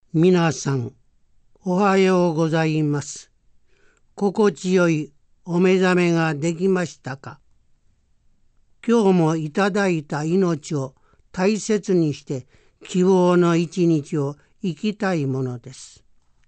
皆さん、おはようございます。心地よいお目覚めができましたか？今日もいただいた命を大切にして希望の一日を生きたいものです。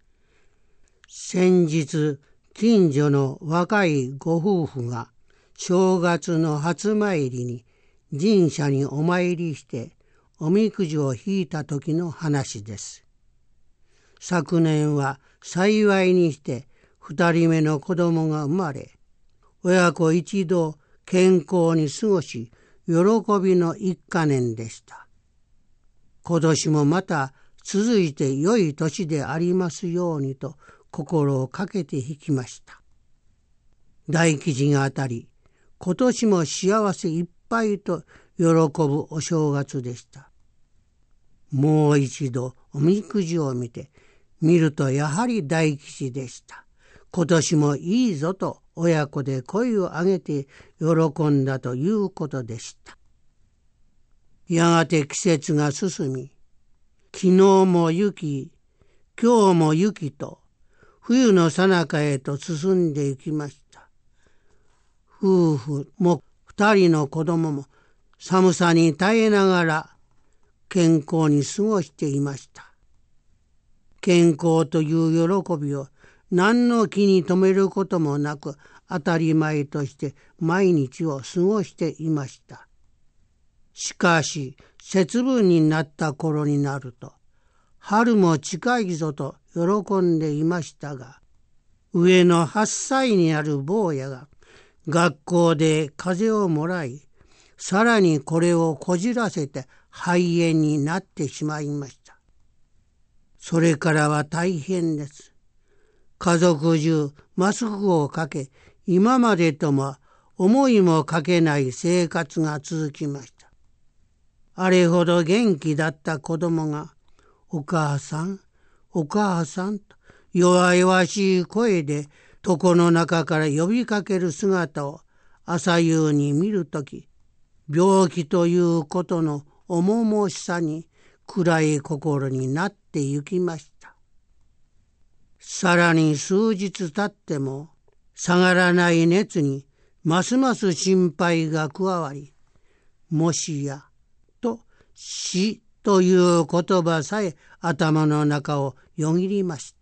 先日、近所の若いご夫婦が正月の初参りに神社にお参りしておみくじを引いた時の話です。昨年は幸いにして2人目の子供が生まれ、親子一同健康に過ごし、喜びの一か年でした。今年もまた続いて良い年でありますようにと心をかけて引きました。大吉が当たり、今年も幸せいっぱいと喜ぶお正月でした。もう一度おみくじを見るとやはり大吉でした。今年もいいぞと親子で声を上げて喜んだということでした。やがて季節が進み、昨日も雪、今日も雪と冬の最中へと進んでいきました。夫婦も2人の子供も寒さに耐えながら健康に過ごしていました。健康という喜びを何の気に留めることもなく当たり前として毎日を過ごしていました。しかし節分になった頃になると春も近いぞと喜んでいましたが、上の8歳になる坊やが学校で風邪をもらい、さらにこれをこじらせて肺炎になってしまいました。それからは大変です。家族中マスクをかけ、今までとも思いもかけない生活が続きました。あれほど元気だった子供が、お母さん、お母さんと弱々しい声で床の中から呼びかける姿を朝夕に見るとき、病気ということの重々しさに暗い心になってゆきました。さらに数日経っても下がらない熱にますます心配が加わり、もしやと死という言葉さえ頭の中をよぎりました。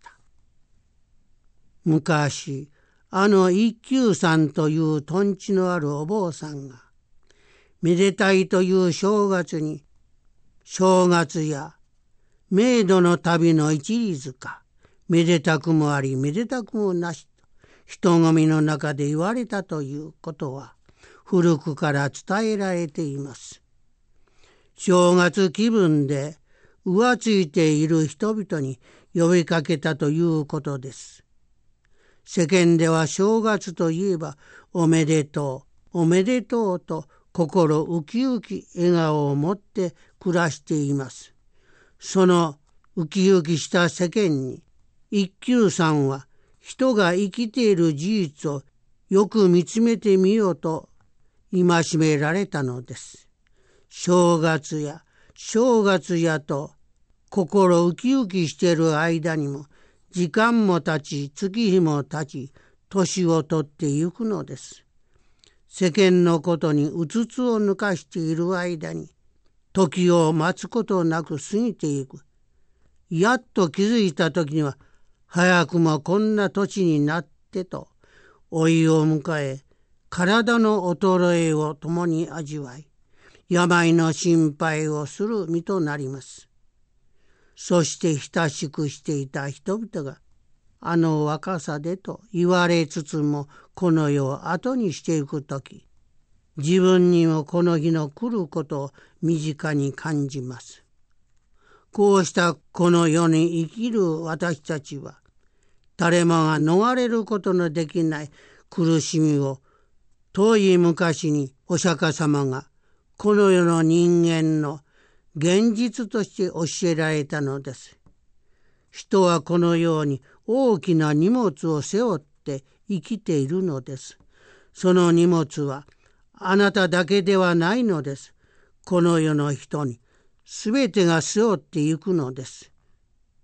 昔、一休さんというとんちのあるお坊さんが、めでたいという正月に、正月や冥土の旅の一里塚、めでたくもありめでたくもなしと人混みの中で言われたということは古くから伝えられています。正月気分で浮ついている人々に呼びかけたということです。世間では正月といえばおめでとう、おめでとうと心ウキウキ笑顔を持って暮らしています。そのウキウキした世間に一休さんは人が生きている事実をよく見つめてみようと戒められたのです。正月やと心ウキウキしている間にも時間も経ち月日も経ち年を取ってゆくのです。世間のことにうつつを抜かしている間に時を待つことなく過ぎていく。やっと気づいた時には早くもこんな年になってと老いを迎え、体の衰えを共に味わい、病の心配をする身となります。そして親しくしていた人々があの若さでと言われつつもこの世を後にしていくとき、自分にもこの日の来ることを身近に感じます。こうしたこの世に生きる私たちは、誰もが逃れることのできない苦しみを遠い昔にお釈迦様がこの世の人間の現実として教えられたのです。人はこのように大きな荷物を背負って生きているのです。その荷物はあなただけではないのです。この世の人に全てが背負っていくのです。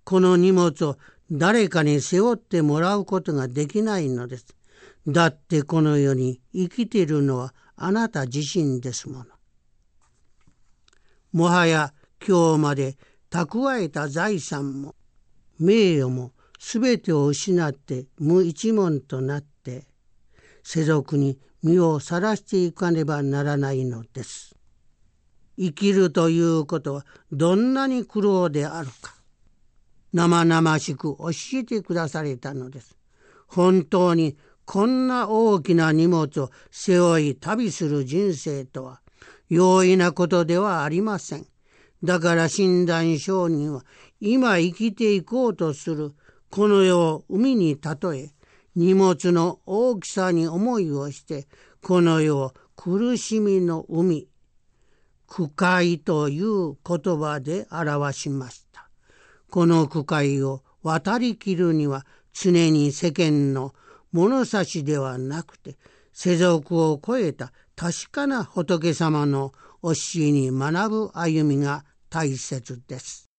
この荷物を誰かに背負ってもらうことができないのです。だってこの世に生きているのはあなた自身ですもの。もはや今日まで蓄えた財産も名誉もすべてを失って無一文となって世俗に身をさらしていかねばならないのです。生きるということはどんなに苦労であるか生々しく教えてくだされたのです。本当にこんな大きな荷物を背負い旅する人生とは容易なことではありません。だから親鸞上人は今生きていこうとするこの世を海に例え、荷物の大きさに思いをしてこの世を苦しみの海、苦海という言葉で表しました。この苦海を渡りきるには常に世間の物差しではなくて世俗を超えた確かな仏様の教えに学ぶ歩みが大切です。